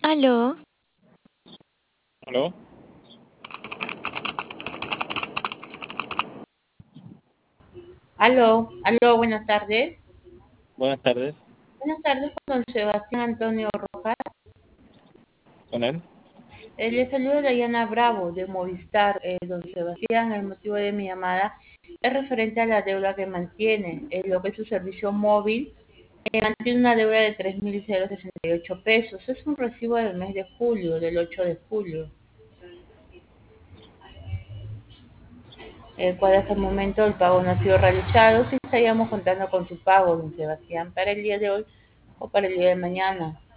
Aló, ¿Aló? Aló, aló, buenas tardes. Buenas tardes, Buenas tardes con don Sebastián Antonio Rojas. con él. Le saluda Dayana Bravo de Movistar. Don Sebastián, el motivo de mi llamada es referente a la deuda que mantiene. Lo que es su servicio móvil mantiene una deuda de 3.068 pesos. Es un recibo del mes de julio, del 8 de julio, el cual hasta el momento el pago no ha sido realizado. Si estaríamos contando con su pago, don Sebastián, para el día de hoy o para el día de mañana.